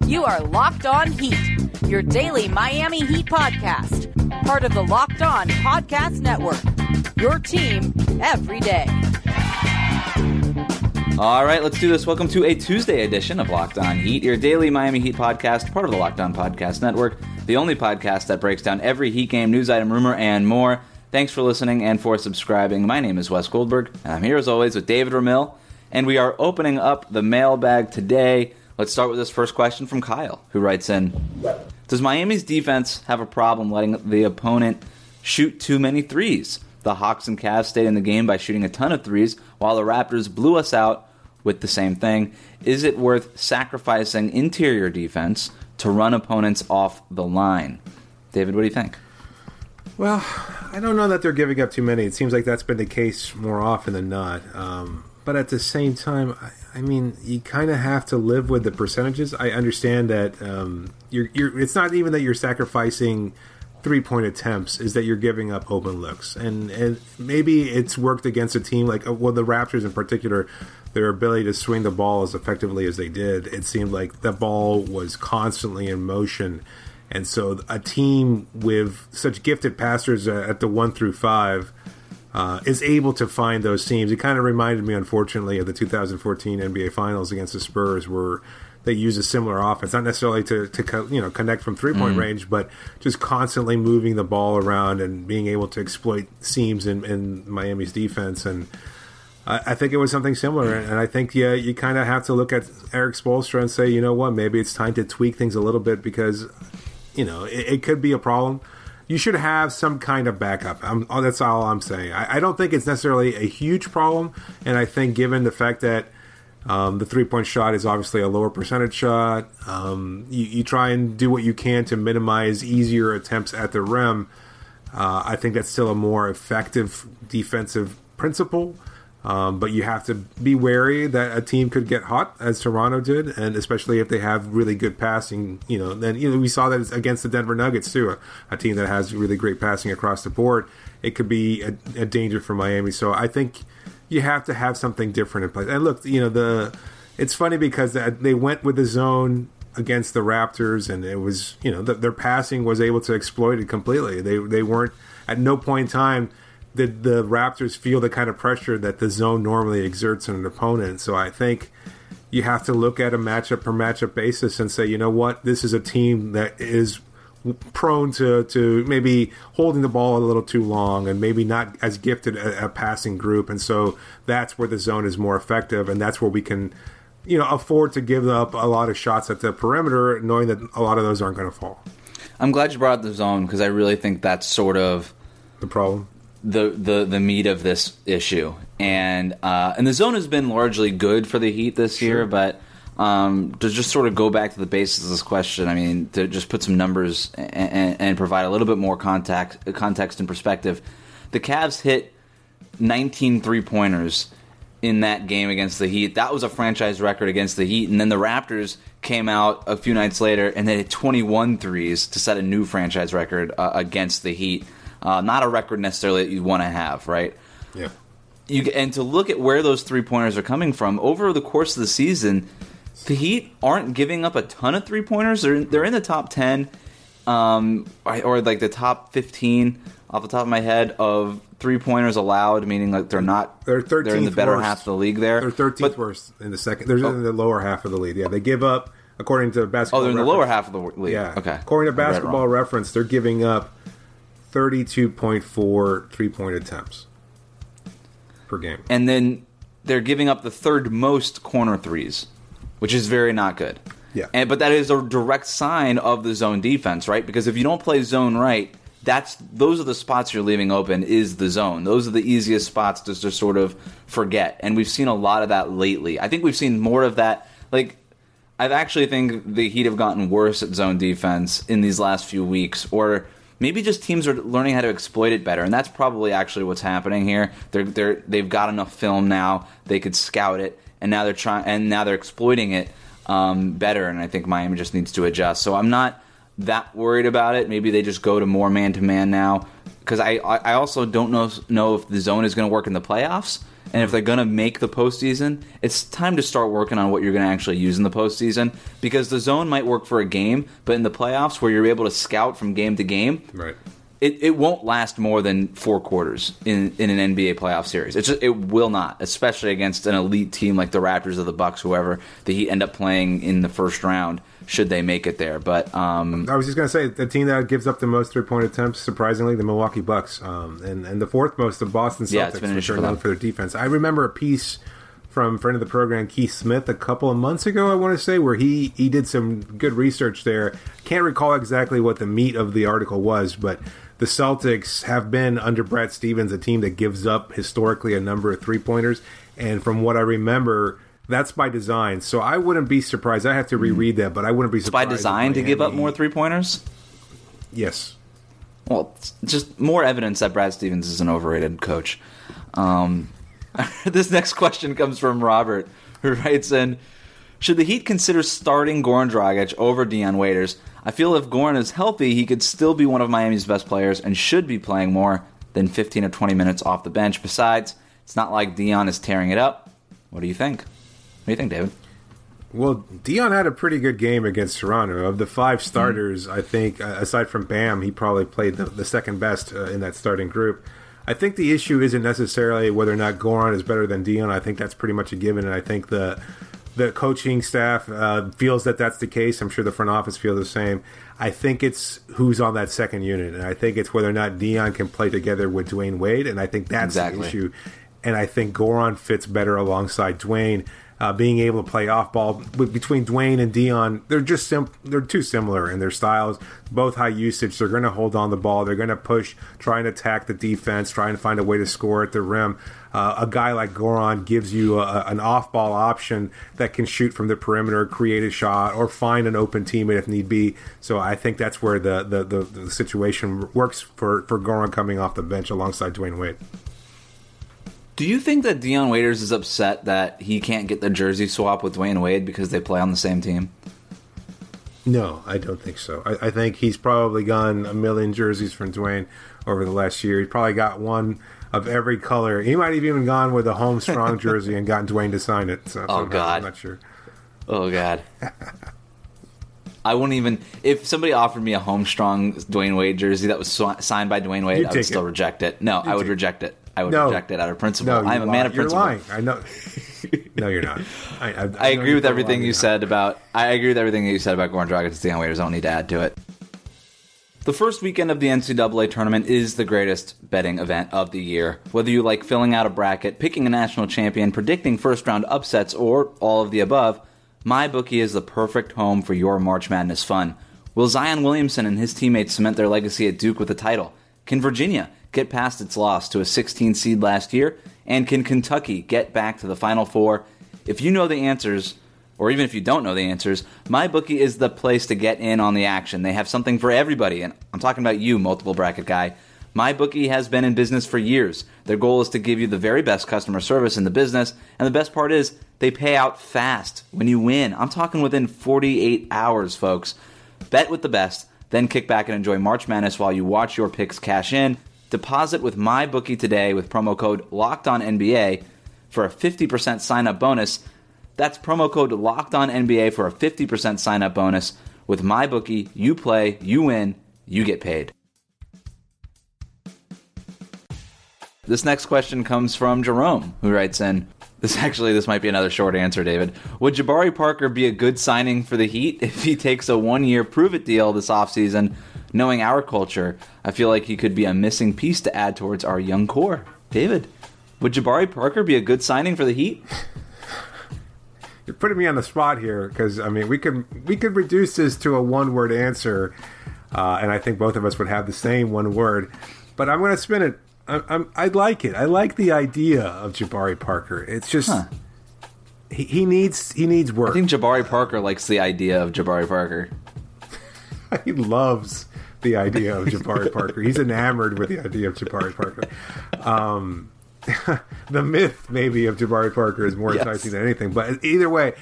You are Locked On Heat, your daily Miami Heat podcast. Part of the Locked On Podcast Network, your team every day. All right, let's do this. Welcome to a Tuesday edition of Locked On Heat, your daily Miami Heat podcast, part of the Locked On Podcast Network, the only podcast that breaks down every Heat game, news item, rumor, and more. Thanks for listening and for subscribing. My name is Wes Goldberg, and I'm here as always with David Ramil, and we are opening up the mailbag today. Let's start with this first question from Kyle, who writes in, does Miami's defense have a problem letting the opponent shoot too many threes? The Hawks and Cavs stayed in the game by shooting a ton of threes, while the Raptors blew us out with the same thing. Is it worth sacrificing interior defense to run opponents off the line? David, what do you think? Well, I don't know that they're giving up too many. It seems like that's been the case more often than not. But at the same time, I mean, you kind of have to live with the percentages. I understand that it's not even that you're sacrificing three-point attempts, is that you're giving up open looks. And maybe it's worked against a team like, well, the Raptors in particular, their ability to swing the ball as effectively as they did. It seemed like the ball was constantly in motion. And so a team with such gifted passers at the 1 through 5 is able to find those seams. It kind of reminded me, unfortunately, of the 2014 NBA Finals against the Spurs, where they use a similar offense, not necessarily to connect from three-point range, but just constantly moving the ball around and being able to exploit seams in Miami's defense. And I think it was something similar. And I think, you kind of have to look at Erik Spoelstra and say, you know what, maybe it's time to tweak things a little bit because it could be a problem. You should have some kind of backup. That's all I'm saying. I don't think it's necessarily a huge problem, and I think given the fact that the three-point shot is obviously a lower percentage shot, you try and do what you can to minimize easier attempts at the rim. I think that's still a more effective defensive principle. But you have to be wary that a team could get hot, as Toronto did, and especially if they have really good passing. Then we saw that against the Denver Nuggets too, a team that has really great passing across the board. It could be a danger for Miami. So I think you have to have something different in place. And look, it's funny because they went with the zone against the Raptors, and it was their passing was able to exploit it completely. They weren't at no point in time. The Raptors feel the kind of pressure that the zone normally exerts on an opponent. So I think you have to look at a matchup per matchup basis and say, you know what, this is a team that is prone to maybe holding the ball a little too long and maybe not as gifted a passing group. And so that's where the zone is more effective, and that's where we can afford to give up a lot of shots at the perimeter, knowing that a lot of those aren't going to fall. I'm glad you brought up the zone because I really think that's sort of the problem. The meat of this issue, and the zone has been largely good for the Heat this year, but to just sort of go back to the basis of this question, I mean, to just put some numbers and provide a little bit more context and perspective, the Cavs hit 19 3-pointers in that game against the Heat. That was a franchise record against the Heat, and then the Raptors came out a few nights later and they hit 21 threes to set a new franchise record against the Heat. Not a record necessarily that you want to have, right? Yeah. And to look at where those three-pointers are coming from, over the course of the season, the Heat aren't giving up a ton of three-pointers. They're in the top 10, or like the top 15 off the top of my head of three-pointers allowed, meaning like they're in the better worst. Half of the league there. They're 13th worst in the second. They're in the lower half of the league. Yeah, they give up, according to Basketball Reference. They're in the lower half of the league. Yeah. Okay. According to Basketball Reference, they're giving up 32.4 three-point attempts per game. And then they're giving up the third most corner threes, which is very not good. Yeah. But that is a direct sign of the zone defense, right? Because if you don't play zone right, those are the spots you're leaving open is the zone. Those are the easiest spots to just sort of forget. And we've seen a lot of that lately. I think we've seen more of that. Like, I actually think the Heat have gotten worse at zone defense in these last few weeks, or maybe just teams are learning how to exploit it better, and that's probably actually what's happening here. They've got enough film now; they could scout it, and now they're exploiting it better. And I think Miami just needs to adjust. So I'm not that worried about it. Maybe they just go to more man-to-man now, because I also don't know if the zone is going to work in the playoffs. And if they're going to make the postseason, it's time to start working on what you're going to actually use in the postseason, because the zone might work for a game, but in the playoffs where you're able to scout from game to game, right, it won't last more than 4 quarters in an NBA playoff series. It will not, especially against an elite team like the Raptors or the Bucks, whoever the Heat end up playing in the first round, should they make it there. But I was just going to say, the team that gives up the most 3-point attempts, surprisingly, the Milwaukee Bucks, and the fourth most, the Boston Celtics, which are known for their defense. I remember a piece from friend of the program, Keith Smith, a couple of months ago, I want to say, where he did some good research there. Can't recall exactly what the meat of the article was, but the Celtics have been, under Brad Stevens, a team that gives up historically a number of three-pointers. And from what I remember, that's by design. So I wouldn't be surprised. I have to reread that, but I wouldn't be surprised. By design to give up more three-pointers? Yes. Well, it's just more evidence that Brad Stevens is an overrated coach. This next question comes from Robert, who writes in, should the Heat consider starting Goran Dragic over Dion Waiters? I feel if Goran is healthy, he could still be one of Miami's best players and should be playing more than 15 or 20 minutes off the bench. Besides, it's not like Dion is tearing it up. What do you think? What do you think, David? Well, Dion had a pretty good game against Toronto. Of the 5 starters, I think, aside from Bam, he probably played the second best in that starting group. I think the issue isn't necessarily whether or not Goran is better than Dion. I think that's pretty much a given, and I think the coaching staff feels that that's the case. I'm sure the front office feels the same. I think it's who's on that second unit, and I think it's whether or not Dion can play together with Dwayne Wade, and I think that's the issue. And I think Goran fits better alongside Dwayne. Being able to play off ball between Dwayne and Dion, they're just they're too similar in their styles. Both high usage. They're going to hold on the ball. They're going to push, try and attack the defense, try and find a way to score at the rim. A guy like Goran gives you an off ball option that can shoot from the perimeter, create a shot, or find an open teammate if need be. So I think that's where the situation works for Goran coming off the bench alongside Dwayne Wade. Do you think that Dion Waiters is upset that he can't get the jersey swap with Dwayne Wade because they play on the same team? No, I don't think so. I think he's probably gotten a million jerseys from Dwayne over the last year. He's probably got one of every color. He might have even gone with a home strong jersey and gotten Dwayne to sign it. So God. I'm not sure. Oh, God. I wouldn't even... If somebody offered me a home strong Dwayne Wade jersey that was signed by Dwayne Wade, I would still reject it. No, I would reject it. I would reject it out of principle. I'm a man of principle. You're lying. I know. No, you're not. I agree with everything you said about. I agree with everything that you said about Goran Dragic and Dion Waiters. I don't need to add to it. The first weekend of the NCAA tournament is the greatest betting event of the year. Whether you like filling out a bracket, picking a national champion, predicting first-round upsets, or all of the above, MyBookie is the perfect home for your March Madness fun. Will Zion Williamson and his teammates cement their legacy at Duke with a title? Can Virginia get past its loss to a 16 seed last year? And can Kentucky get back to the Final Four? If you know the answers, or even if you don't know the answers, MyBookie is the place to get in on the action. They have something for everybody, and I'm talking about you, multiple bracket guy. MyBookie has been in business for years. Their goal is to give you the very best customer service in the business, and the best part is they pay out fast when you win. I'm talking within 48 hours, folks. Bet with the best, then kick back and enjoy March Madness while you watch your picks cash in. Deposit with MyBookie today with promo code LOCKEDONNBA for a 50% sign-up bonus. That's promo code LOCKEDONNBA for a 50% sign-up bonus. With MyBookie, you play, you win, you get paid. This next question comes from Jerome, who writes in, this might be another short answer, David. Would Jabari Parker be a good signing for the Heat if he takes a one-year prove-it deal this offseason? Knowing our culture, I feel like he could be a missing piece to add towards our young core. David, would Jabari Parker be a good signing for the Heat? You're putting me on the spot here because, I mean, we could reduce this to a one-word answer, and I think both of us would have the same one word. But I'm going to spin it. I like it. I like the idea of Jabari Parker. It's just he needs work. I think Jabari Parker likes the idea of Jabari Parker. He loves the idea of Jabari Parker. He's enamored with the idea of Jabari Parker. The myth, maybe, of Jabari Parker is more enticing than anything. But either way,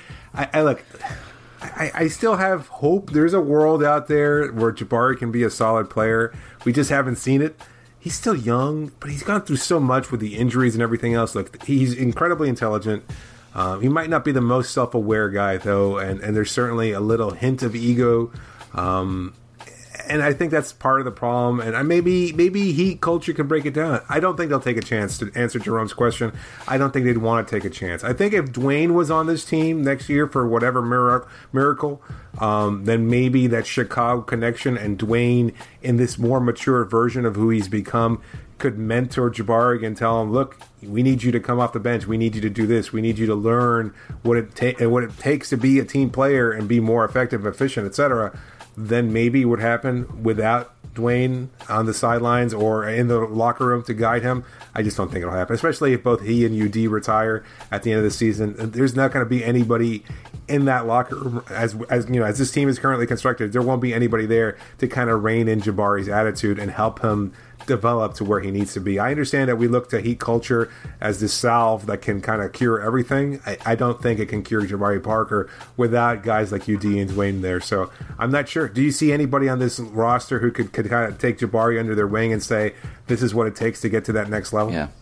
I still have hope. There's a world out there where Jabari can be a solid player. We just haven't seen it. he's still young, but he's gone through so much with the injuries and everything else. Like, he's incredibly intelligent. He might not be the most self-aware guy, though, and there's certainly a little hint of ego. And I think that's part of the problem. And maybe Heat culture can break it down. I don't think they'll take a chance. To answer Jerome's question, I don't think they'd want to take a chance. I think if Dwayne was on this team next year for whatever miracle, then maybe that Chicago connection and Dwayne in this more mature version of who he's become could mentor Jabari and tell him, look, we need you to come off the bench. We need you to do this. We need you to learn what it takes to be a team player and be more effective, efficient, etc. Then maybe what happened without Dwayne on the sidelines or in the locker room to guide him. I just don't think it'll happen, especially if both he and UD retire at the end of the season. There's not going to be anybody in that locker room as this team is currently constructed. There won't be anybody there to kind of rein in Jabari's attitude and help him develop to where he needs to be. I understand that we look to Heat culture as this salve that can kind of cure everything. I don't think it can cure Jabari Parker without guys like UD and Dwayne there. So I'm not sure. Do you see anybody on this roster who could kind of take Jabari under their wing and say, this is what it takes to get to that next level? Yeah.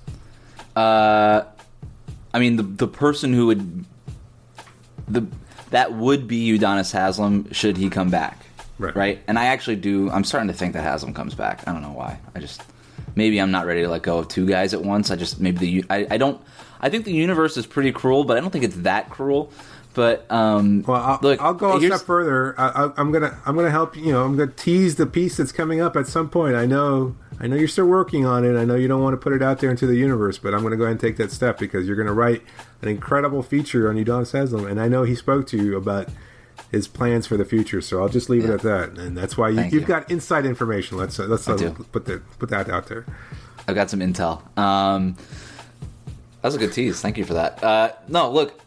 I mean, the person who would... that would be Udonis Haslem should he come back. Right? And I actually do. I'm starting to think that Haslem comes back. I don't know why. Maybe I'm not ready to let go of two guys at once. I think the universe is pretty cruel, but I don't think it's that cruel. But I'll go a step further. I'm gonna help you. I'm gonna tease the piece that's coming up at some point. I know you're still working on it. I know you don't want to put it out there into the universe, but I'm gonna go ahead and take that step because you're gonna write an incredible feature on Udonis Haslem, and I know he spoke to you about his plans for the future, so I'll just leave it at that, and that's why you've got inside information. Let's put that out there. I've got some intel. That was a good tease. Thank you for that. No, look,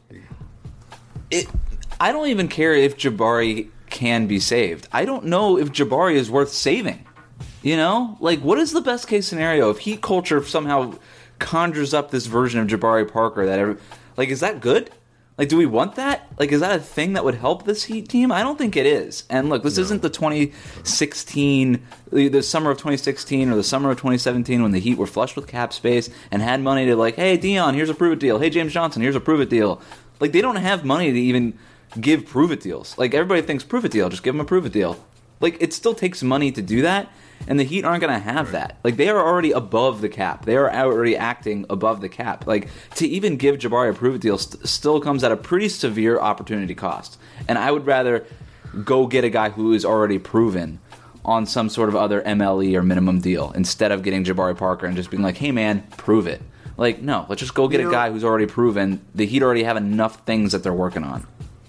I don't even care if Jabari can be saved. I don't know if Jabari is worth saving. What is the best case scenario if Heat culture somehow conjures up this version of Jabari Parker is that good? Do we want that? Is that a thing that would help this Heat team? I don't think it is. And look, this isn't the 2016, the summer of 2016 or the summer of 2017 when the Heat were flush with cap space and had money to hey, Dion, here's a prove-it deal. Hey, James Johnson, here's a prove-it deal. They don't have money to even give prove-it deals. Everybody thinks prove-it deal, just give them a prove-it deal. It still takes money to do that, and the Heat aren't going to have that. They are already above the cap. They are already acting above the cap. To even give Jabari a prove-it deal still comes at a pretty severe opportunity cost. And I would rather go get a guy who is already proven on some sort of other MLE or minimum deal instead of getting Jabari Parker and just being hey, man, prove it. No, let's just go get a guy who's already proven. The Heat already have enough things that they're working on.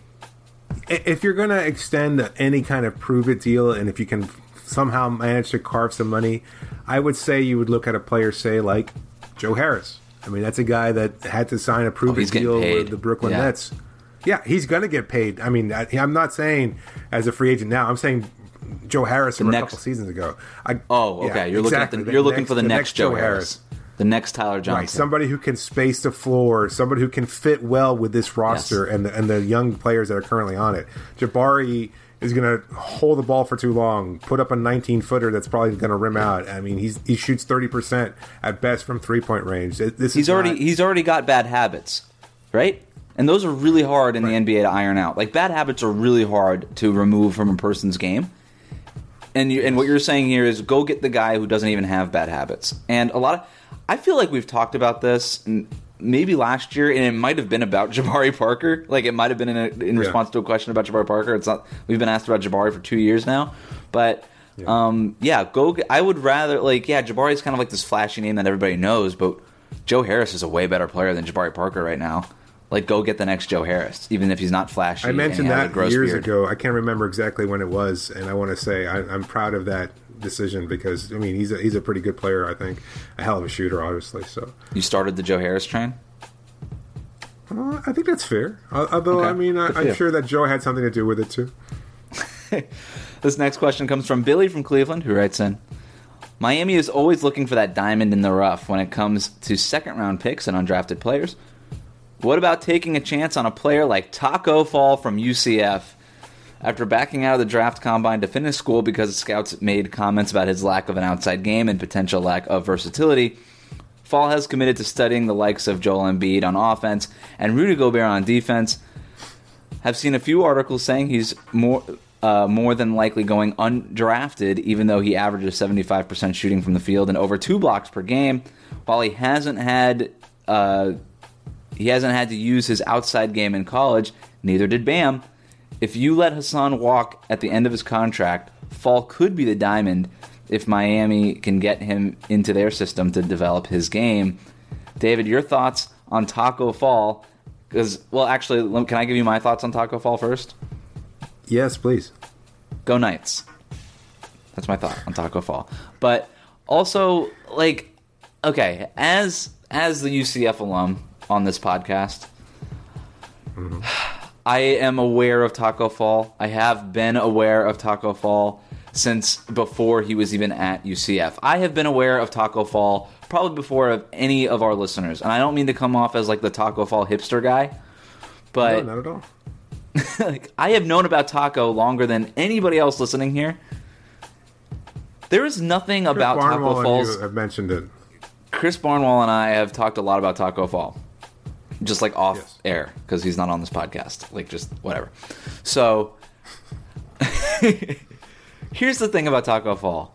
If you're going to extend any kind of prove-it deal, and if you can somehow manage to carve some money, I would say you would look at a player, say, like Joe Harris. I mean, that's a guy that had to sign a prove-it deal with the Brooklyn Nets. Yeah, he's going to get paid. I mean, I'm not saying as a free agent now. I'm saying Joe Harris from a couple seasons ago. You're looking for the next Joe Harris. The next Tyler Johnson. Right, somebody who can space the floor, somebody who can fit well with this roster and the young players that are currently on it. Jabari is going to hold the ball for too long, put up a 19-footer that's probably going to rim out. I mean, he shoots 30% at best from three-point range. He's already got bad habits, right? And those are really hard in the NBA to iron out. Bad habits are really hard to remove from a person's game. And what you're saying here is go get the guy who doesn't even have bad habits. And I feel like we've talked about this maybe last year, and it might have been about Jabari Parker. It might have been in response to a question about Jabari Parker. It's not. We've been asked about Jabari for 2 years now, but I would rather Jabari is kind of this flashy name that everybody knows, but Joe Harris is a way better player than Jabari Parker right now. Go get the next Joe Harris, even if he's not flashy. I mentioned that years ago. I can't remember exactly when it was, and I want to say I'm proud of that decision because he's a pretty good player. I think a hell of a shooter, obviously. So you started the Joe Harris train. I think that's fair. Although I'm sure that Joe had something to do with it too. This next question comes from Billy from Cleveland, who writes in: Miami is always looking for that diamond in the rough when it comes to second-round picks and undrafted players. What about taking a chance on a player like Taco Fall from UCF? After backing out of the draft combine to finish school because scouts made comments about his lack of an outside game and potential lack of versatility, Fall has committed to studying the likes of Joel Embiid on offense and Rudy Gobert on defense. Have seen a few articles saying he's more than likely going undrafted, even though he averages 75% shooting from the field and over 2 blocks per game. While he hasn't had to use his outside game in college, neither did Bam. If you let Hassan walk at the end of his contract, Fall could be the diamond if Miami can get him into their system to develop his game. David, your thoughts on Taco Fall? Because, well, actually, can I give you my thoughts on Taco Fall first? Yes, please. Go Knights. That's my thought on Taco Fall. But also, like, okay, as the UCF alum on this podcast, I am aware of Taco Fall. I have been aware of Taco Fall since before he was even at UCF. I have been aware of Taco Fall probably before of any of our listeners. And I don't mean to come off as like the Taco Fall hipster guy, but no, not at all. Like, I have known about Taco longer than anybody else listening here. There is nothing about Taco Falls. I've mentioned it. Chris Barnwell and I have talked a lot about Taco Fall. Just like off air, because he's not on this podcast. Like, just whatever. So, here's the thing about Taco Fall.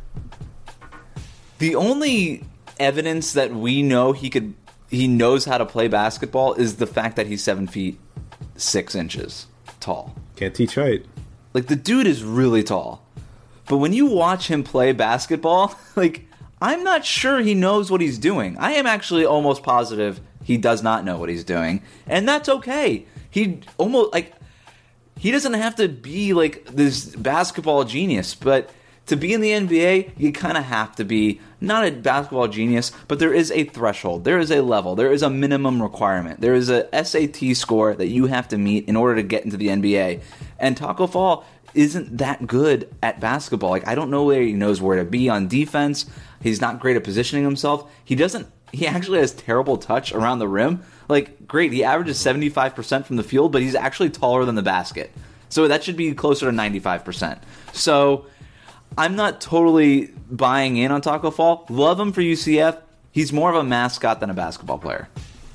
The only evidence that we know he knows how to play basketball is the fact that he's 7 feet 6 inches tall. Can't teach height. Like, the dude is really tall. But when you watch him play basketball, like, I'm not sure he knows what he's doing. I am actually almost positive he does not know what he's doing. And that's okay. He doesn't have to be, like, this basketball genius. But to be in the NBA, you kind of have to be not a basketball genius, but there is a threshold. There is a level. There is a minimum requirement. There is a SAT score that you have to meet in order to get into the NBA. And Taco Fall isn't that good at basketball. Like, I don't know where he knows where to be on defense. He's not great at positioning himself. He actually has terrible touch around the rim. Like, great, he averages 75% from the field, but he's actually taller than the basket. So that should be closer to 95%. So I'm not totally buying in on Taco Fall. Love him for UCF. He's more of a mascot than a basketball player.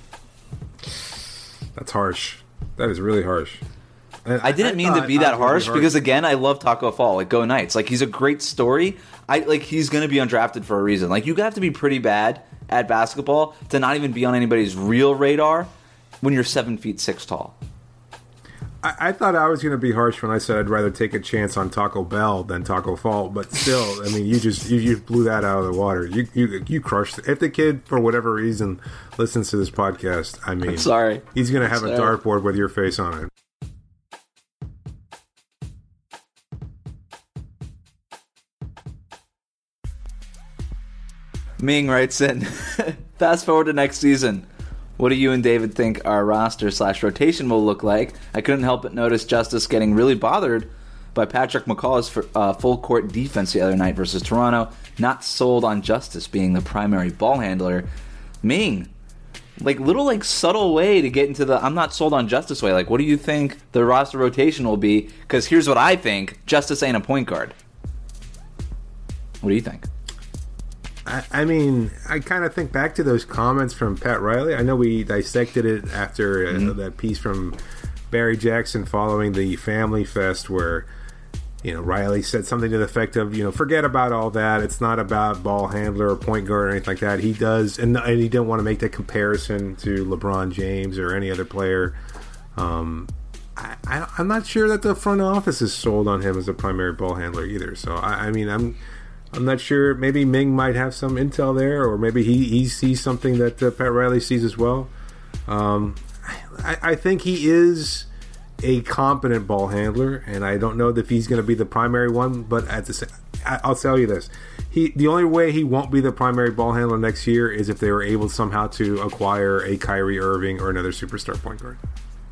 That's harsh. That is really harsh. I didn't mean to be that harsh because, again, I love Taco Fall. Like, go Knights. Like, he's a great story. He's going to be undrafted for a reason. Like, you have to be pretty bad at basketball to not even be on anybody's real radar when you're 7 feet 6 tall. I thought I was going to be harsh when I said I'd rather take a chance on Taco Bell than Taco Fall, but still, I mean, you blew that out of the water. You crushed it. If the kid, for whatever reason, listens to this podcast, I mean, I'm sorry. He's going to have a dartboard with your face on it. Ming writes in, fast forward to next season. What do you and David think our roster/rotation will look like? I couldn't help but notice Justice getting really bothered by Patrick McCaw's full court defense the other night versus Toronto. Not sold on Justice being the primary ball handler. Ming, little subtle way to get into the I'm not sold on Justice way. Like, what do you think the roster rotation will be? Because here's what I think. Justice ain't a point guard. What do you think? I mean, I kind of think back to those comments from Pat Riley. I know we dissected it after that piece from Barry Jackson following the Family Fest where, Riley said something to the effect of, forget about all that. It's not about ball handler or point guard or anything like that. He does, and he didn't want to make that comparison to LeBron James or any other player. I'm not sure that the front office is sold on him as a primary ball handler either. So, I'm not sure. Maybe Ming might have some intel there, or maybe he sees something that Pat Riley sees as well. I think he is a competent ball handler, and I don't know if he's going to be the primary one. But I'll tell you this: the only way he won't be the primary ball handler next year is if they were able somehow to acquire a Kyrie Irving or another superstar point guard.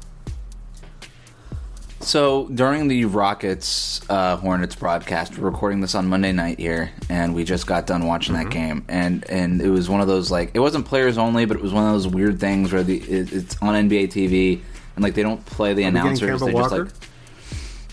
So during the Rockets Hornets broadcast, we're recording this on Monday night here, and we just got done watching that game, and it was one of those it wasn't players only, but it was one of those weird things where it's on NBA TV and they don't play the announcers. They just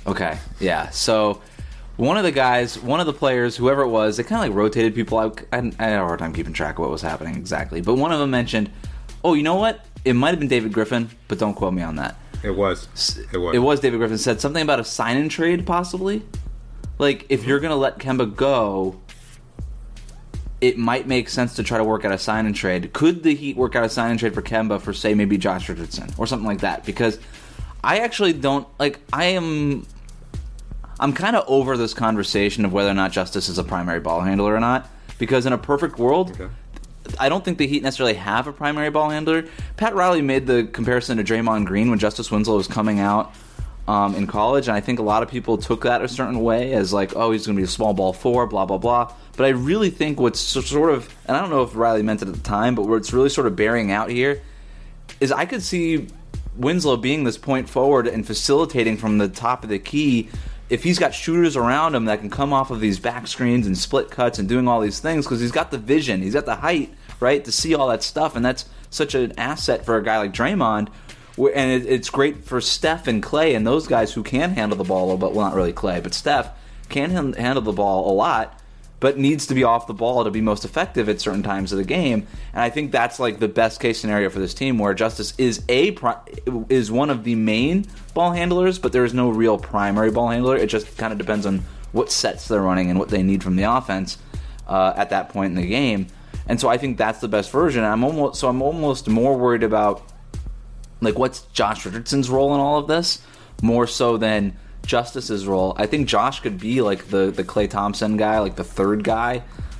Okay, yeah. So one of the players, whoever it was, they kind of like rotated people out. I had a hard time keeping track of what was happening exactly. But one of them mentioned, oh, you know what? It might have been David Griffin, but don't quote me on that. It was David Griffin said something about a sign-in trade, possibly. Like, if you're going to let Kemba go, it might make sense to try to work out a sign-in trade. Could the Heat work out a sign-in trade for Kemba for, say, maybe Josh Richardson or something like that? Because I actually don't, like, I'm kind of over this conversation of whether or not Justice is a primary ball handler or not. Because in a perfect world, okay, I don't think the Heat necessarily have a primary ball handler. Pat Riley made the comparison to Draymond Green when Justice Winslow was coming out in college, and I think a lot of people took that a certain way as like, oh, he's going to be a small ball four, blah, blah, blah. But I really think what's sort of, and I don't know if Riley meant it at the time, but what's really sort of bearing out here is I could see Winslow being this point forward and facilitating from the top of the key if he's got shooters around him that can come off of these back screens and split cuts and doing all these things, because he's got the vision, he's got the height, right, to see all that stuff, and that's such an asset for a guy like Draymond, and it's great for Steph and Clay and those guys who can handle the ball a little bit. Well, not really Clay, but Steph can handle the ball a lot, but needs to be off the ball to be most effective at certain times of the game. And I think that's like the best case scenario for this team, where Justice is one of the main ball handlers, but there is no real primary ball handler. It just kind of depends on what sets they're running and what they need from the offense at that point in the game. And so I think that's the best version. I'm almost more worried about like what's Josh Richardson's role in all of this, more so than Justice's role. I think Josh could be like the Klay Thompson guy, like the third guy,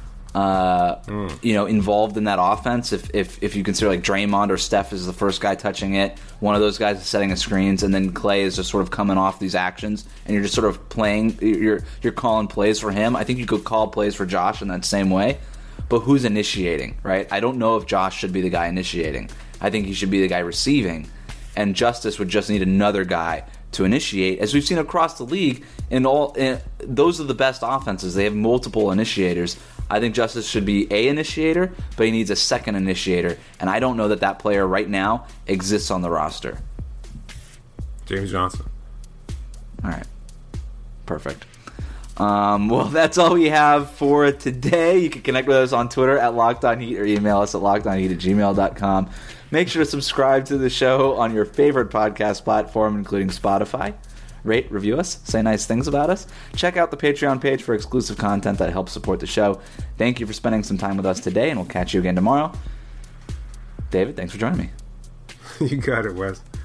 involved in that offense. If you consider like Draymond or Steph is the first guy touching it, one of those guys is setting the screens, and then Klay is just sort of coming off these actions, and you're just sort of playing. You're calling plays for him. I think you could call plays for Josh in that same way. But who's initiating, right? I don't know if Josh should be the guy initiating. I think he should be the guy receiving. And Justice would just need another guy to initiate. As we've seen across the league, those are the best offenses. They have multiple initiators. I think Justice should be an initiator, but he needs a second initiator. And I don't know that player right now exists on the roster. James Johnson. All right. Perfect. Well, that's all we have for today. You can connect with us on Twitter at LockedOnHeat or email us at lockedonheat@gmail.com. Make sure to subscribe to the show on your favorite podcast platform, including Spotify. Rate, review us, say nice things about us. Check out the Patreon page for exclusive content that helps support the show. Thank you for spending some time with us today, and we'll catch you again tomorrow. David, thanks for joining me. You got it, Wes.